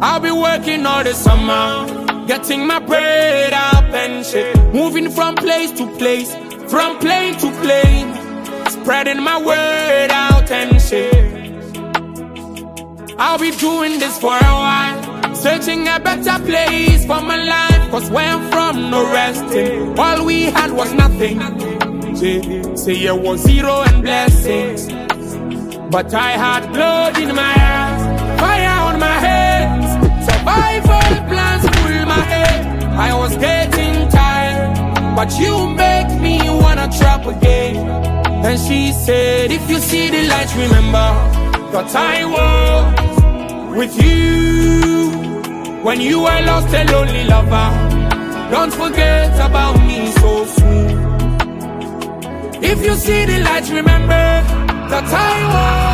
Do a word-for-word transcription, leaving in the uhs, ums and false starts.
I'll be working all the summer, getting my bread up and shit. Moving from place to place, from plane to plane, spreading my word out and shit. I'll be doing this for a while, searching a better place for my life. Cause where I'm from, no resting. All we had was nothing. Say, say it was zero and blessings. But I had blood in my eyes, fire on my hands, survival plans pull my head. I was getting tired, but you make me wanna trap again. And she said, if you see the light, remember that I was with you when you were lost and lonely lover. Don't forget about me so soon. If you see the light, remember that I was